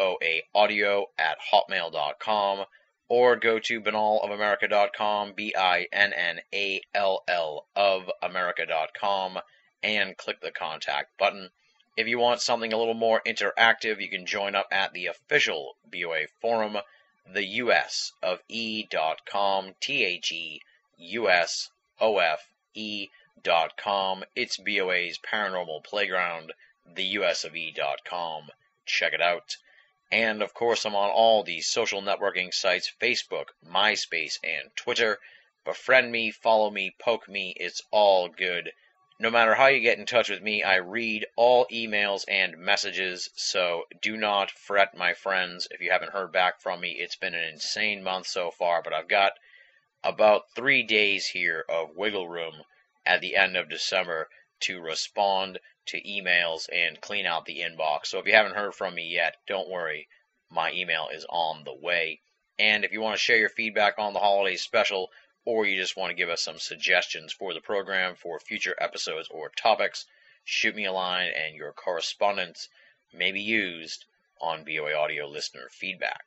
boaaudio at hotmail dot com or go to banal of america dot com, B I N N A L L of america dot com, and click the contact button. If you want something a little more interactive, you can join up at the official B O A forum, the U S of E dot com, T H E U S O F E dot com. It's B O A's paranormal playground, the U S of E dot com. Check it out. And, of course, I'm on all the social networking sites, Facebook, MySpace, and Twitter. Befriend me, follow me, poke me, it's all good. No matter how you get in touch with me, I read all emails and messages, so do not fret, my friends, if you haven't heard back from me. It's been an insane month so far, but I've got about three days here of wiggle room at the end of December to respond to emails and clean out the inbox. So if you haven't heard from me yet, don't worry, my email is on the way. And if you want to share your feedback on the holiday special, or you just want to give us some suggestions for the program for future episodes or topics, shoot me a line and your correspondence may be used on B O A Audio listener feedback.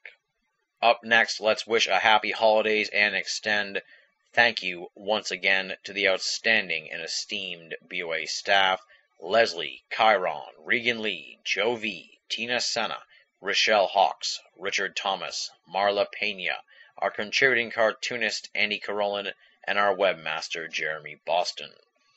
Up next, let's wish a happy holidays and extend thank you once again to the outstanding and esteemed B O A staff, Leslie, Chiron, Regan Lee, Joe V, Tina Senna, Rochelle Hawks, Richard Thomas, Marla Pena, our contributing cartoonist Andy Carolin, and our webmaster Jeremy Boston.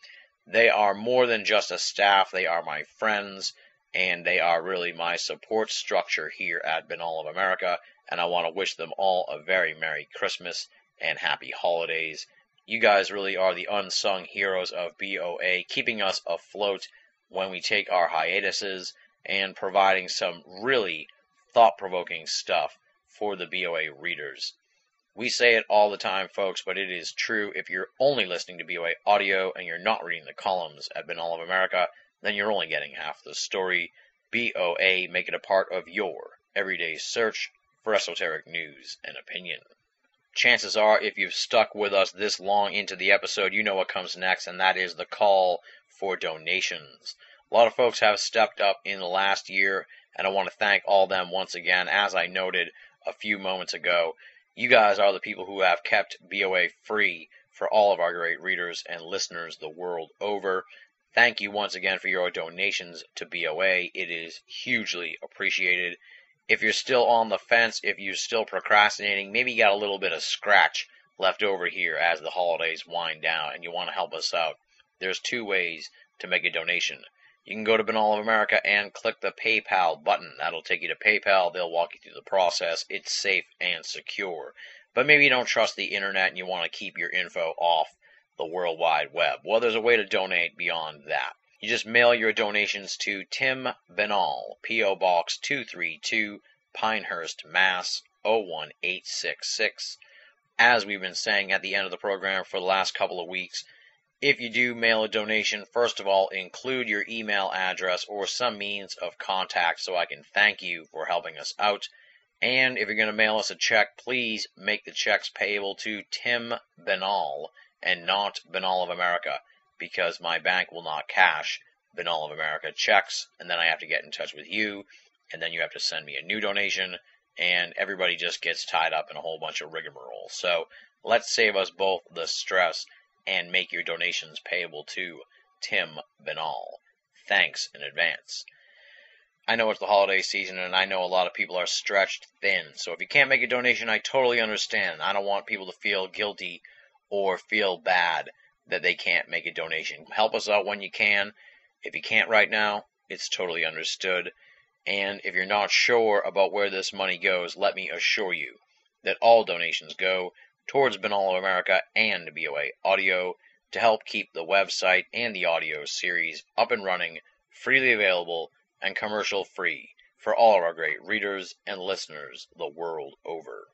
They are more than just a staff, they are my friends, and they are really my support structure here at Banal of America, and I want to wish them all a very Merry Christmas and Happy Holidays. You guys really are the unsung heroes of B O A, keeping us afloat when we take our hiatuses and providing some really thought-provoking stuff for the B O A readers. We say it all the time, folks, but it is true. If you're only listening to B O A Audio and you're not reading the columns at Banal of America, then you're only getting half the story. B O A, make it a part of your everyday search for esoteric news and opinion. Chances are, if you've stuck with us this long into the episode, you know what comes next, and that is the call for donations. A lot of folks have stepped up in the last year, and I want to thank all of them once again. As I noted a few moments ago, you guys are the people who have kept B O A free for all of our great readers and listeners the world over. thank you once again for your donations to B O A. It is hugely appreciated. If you're still on the fence, if you're still procrastinating, maybe you got a little bit of scratch left over here as the holidays wind down and you want to help us out, there's two ways to make a donation. You can go to Binnall of America and click the PayPal button. That'll take you to PayPal. They'll walk you through the process. It's safe and secure. But maybe you don't trust the internet and you want to keep your info off the World Wide Web. Well, there's a way to donate beyond that. You just mail your donations to Tim Binnall, P O Box two three two, Pinehurst, Mass. oh one eight six six. As we've been saying at the end of the program for the last couple of weeks, if you do mail a donation, first of all, include your email address or some means of contact so I can thank you for helping us out. And if you're going to mail us a check, please make the checks payable to Tim Binnall and not Binnall of America, because my bank will not cash Binnall of America checks, and then I have to get in touch with you, and then you have to send me a new donation, and everybody just gets tied up in a whole bunch of rigmarole. So let's save us both the stress and make your donations payable to Tim Binnall. Thanks in advance. I know it's the holiday season, and I know a lot of people are stretched thin, so if you can't make a donation, I totally understand. I don't want people to feel guilty or feel bad that they can't make a donation. Help us out when you can. If you can't right now, it's totally understood. And if you're not sure about where this money goes, let me assure you that all donations go towards Binnall of America and B O A Audio to help keep the website and the audio series up and running, freely available, and commercial-free for all of our great readers and listeners the world over.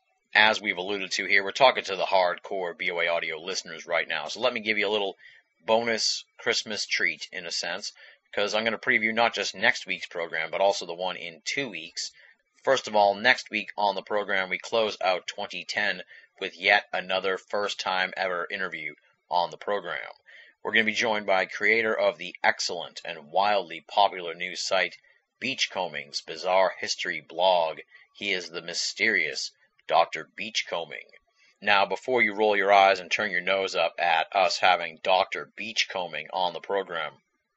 As we've alluded to here, we're talking to the hardcore B O A Audio listeners right now. So let me give you a little bonus Christmas treat, in a sense, because I'm going to preview not just next week's program, but also the one in two weeks. First of all, next week on the program, we close out twenty ten with yet another first-time ever interview on the program. We're going to be joined by creator of the excellent and wildly popular news site Beachcombing's Bizarre History blog. He is the mysterious Doctor Beachcombing. Now, before you roll your eyes and turn your nose up at us having Doctor Beachcombing on the program,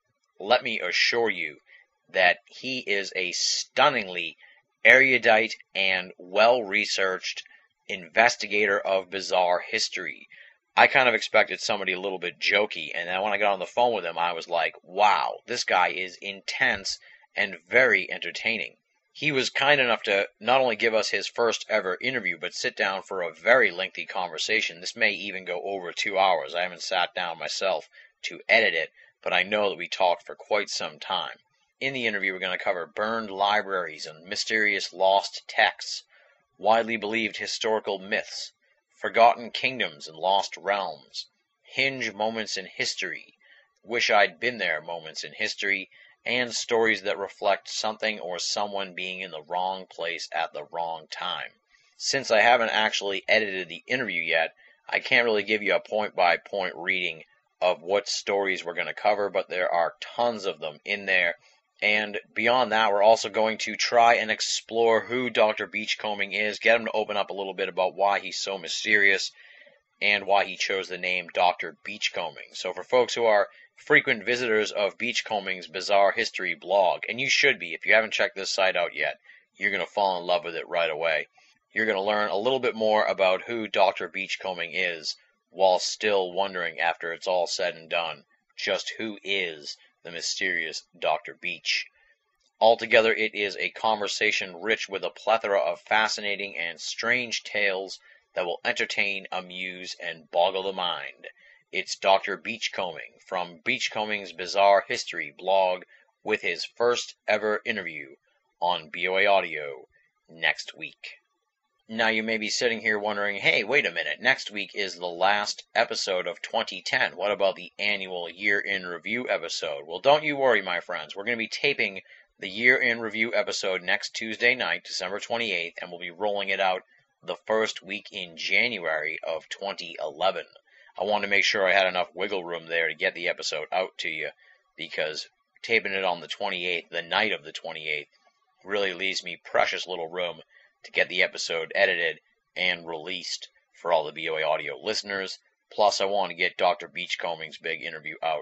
let me assure you that he is a stunningly erudite and well-researched investigator of bizarre history. I kind of expected somebody a little bit jokey, and then when I got on the phone with him, I was like, wow, this guy is intense and very entertaining. He was kind enough to not only give us his first ever interview, but sit down for a very lengthy conversation. This may even go over two hours. I haven't sat down myself to edit it, but I know that we talked for quite some time. In the interview, we're going to cover burned libraries and mysterious lost texts, widely believed historical myths, forgotten kingdoms and lost realms, hinge moments in history, wish I'd been there moments in history, and stories that reflect something or someone being in the wrong place at the wrong time. Since I haven't actually edited the interview yet, I can't really give you a point-by-point reading of what stories we're going to cover, but there are tons of them in there. And beyond that, we're also going to try and explore who Doctor Beachcombing is, get him to open up a little bit about why he's so mysterious and why he chose the name Doctor Beachcombing. So for folks who are frequent visitors of Beachcombing's Bizarre History blog, and you should be if you haven't checked this site out yet, you're going to fall in love with it right away. You're going to learn a little bit more about who Doctor Beachcombing is, while still wondering, after it's all said and done, just who is the mysterious Doctor Beach. Altogether, it is a conversation rich with a plethora of fascinating and strange tales that will entertain, amuse, and boggle the mind. It's Doctor Beachcombing from Beachcombing's Bizarre History blog with his first ever interview on B O A Audio next week. Now you may be sitting here wondering, hey, wait a minute, next week is the last episode of twenty ten. What about the annual Year in Review episode? Well, don't you worry, my friends. We're going to be taping the Year in Review episode next Tuesday night, December twenty-eighth, and we'll be rolling it out the first week in January of twenty eleven. I wanted to make sure I had enough wiggle room there to get the episode out to you, because taping it on the twenty-eighth, the night of the twenty-eighth, really leaves me precious little room to get the episode edited and released for all the B O A Audio listeners. Plus, I want to get Doctor Beachcombing's big interview out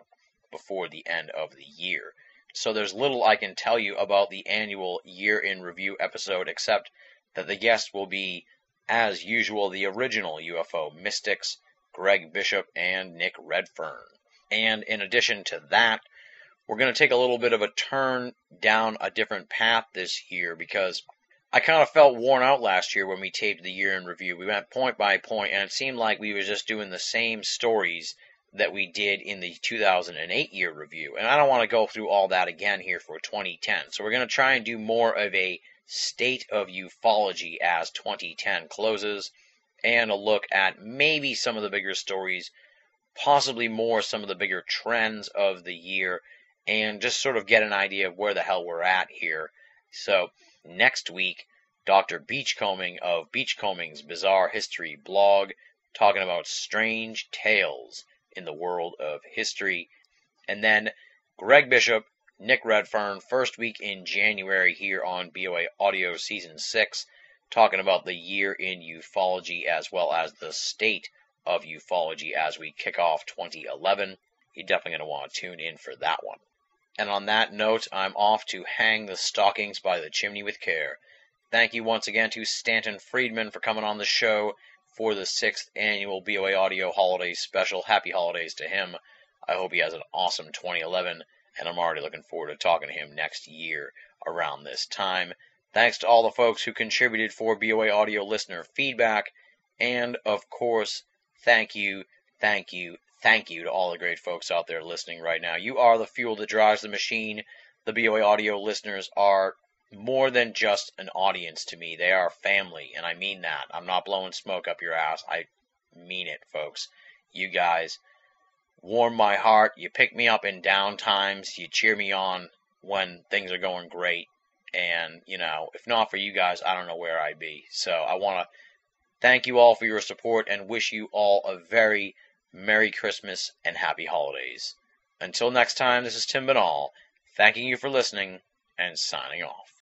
before the end of the year. So there's little I can tell you about the annual Year in Review episode, except that the guest will be, as usual, the original U F O mystics, Greg Bishop and Nick Redfern. And in addition to that, we're going to take a little bit of a turn down a different path this year, because I kind of felt worn out last year when we taped the Year in Review. We went point by point, and it seemed like we were just doing the same stories that we did in the two thousand eight Year Review. And I don't want to go through all that again here for twenty ten. So we're going to try and do more of a state of ufology as twenty ten closes, and a look at maybe some of the bigger stories, possibly more some of the bigger trends of the year, and just sort of get an idea of where the hell we're at here. So next week, Doctor Beachcombing of Beachcombing's Bizarre History blog, talking about strange tales in the world of history. And then Greg Bishop, Nick Redfern, first week in January here on B O A Audio Season six, talking about the year in ufology as well as the state of ufology as we kick off twenty eleven. You're definitely going to want to tune in for that one. And on that note, I'm off to hang the stockings by the chimney with care. Thank you once again to Stanton Friedman for coming on the show for the sixth annual B O A Audio Holiday Special. Happy holidays to him. I hope he has an awesome twenty eleven, and I'm already looking forward to talking to him next year around this time. Thanks to all the folks who contributed for B O A Audio listener feedback, and of course, thank you, thank you, thank you to all the great folks out there listening right now. You are the fuel that drives the machine. The B O A Audio listeners are more than just an audience to me. They are family, and I mean that. I'm not blowing smoke up your ass. I mean it, folks. You guys warm my heart. You pick me up in down times. You cheer me on when things are going great. And, you know, if not for you guys, I don't know where I'd be. So I want to thank you all for your support and wish you all a very Merry Christmas and Happy Holidays. Until next time, this is Tim Binnall, thanking you for listening and signing off.